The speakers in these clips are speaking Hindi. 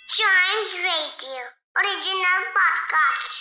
Chimes Radio original podcast.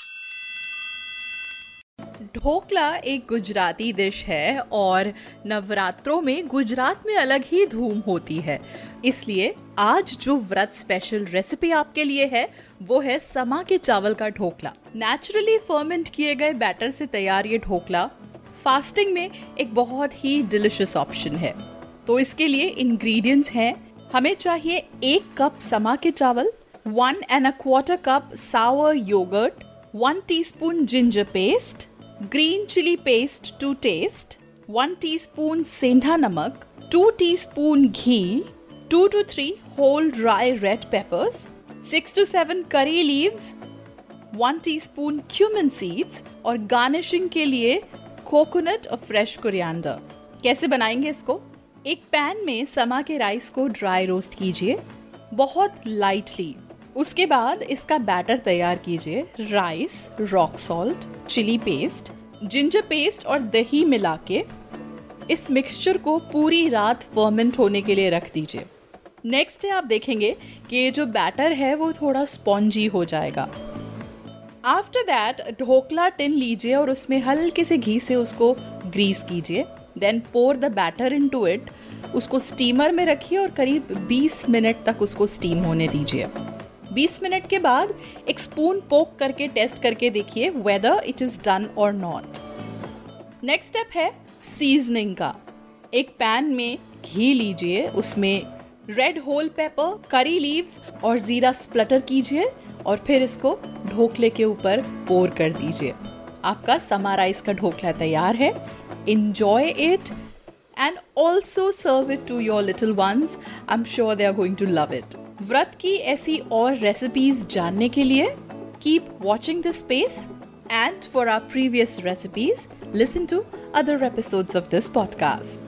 Dhokla एक गुजराती डिश है और नवरात्रों में गुजरात में अलग ही धूम होती है। इसलिए आज जो व्रत स्पेशल रेसिपी आपके लिए है वो है समा के चावल का ढोकला। नेचुरली फर्मेंट किए गए बैटर से तैयार ये ढोकला फास्टिंग में एक बहुत ही डिलिशियस ऑप्शन है। तो इसके लिए इंग्रेडिएंट्स हैं, हमें चाहिए 1 कप समा के चावल, 1 1/4 cup sour yogurt, 1 teaspoon ginger paste, green chili paste to taste, 1 teaspoon सेंधा नमक, 2 teaspoon ghee, 2 to 3 whole dry red peppers, 6 to 7 curry leaves, 1 teaspoon cumin seeds और गार्निशिंग के लिए कोकोनट और फ्रेश कोरिएंडर। कैसे बनाएंगे इसको? एक पैन में समा के राइस को ड्राई रोस्ट कीजिए बहुत लाइटली। उसके बाद इसका बैटर तैयार कीजिए। Rice, rock salt, chilli paste, ginger paste और दही मिला के इस मिक्सचर को पूरी रात फर्मेंट होने के लिए रख दीजिए। नेक्स्ट डे आप देखेंगे कि ये जो बैटर है वो थोड़ा स्पॉन्जी हो जाएगा। आफ्टर दैट ढोकला टिन लीजिए और उसमें हल्के से घी से उसको ग्रीस कीजिए। Then pour the batter into it. उसको स्टीमर में रखिए और करीब 20 मिनट तक उसको स्टीम होने दीजिए। 20 मिनट के बाद एक स्पून पोक करके टेस्ट करके देखिए वेदर इट इज डन और नॉट। नेक्स्ट स्टेप है सीजनिंग का। एक पैन में घी लीजिए, उसमें red whole pepper, curry leaves और जीरा स्प्लटर कीजिए और फिर इसको ढोकले के ऊपर पोर कर दीजिए। आपका समा राइस का ढोकला तैयार है। Enjoy it and also serve it to your little ones. I'm sure they are going to love it. व्रत की ऐसी और रेसिपीज जानने के लिए keep watching this space, and for our previous recipes, listen to other episodes of this podcast.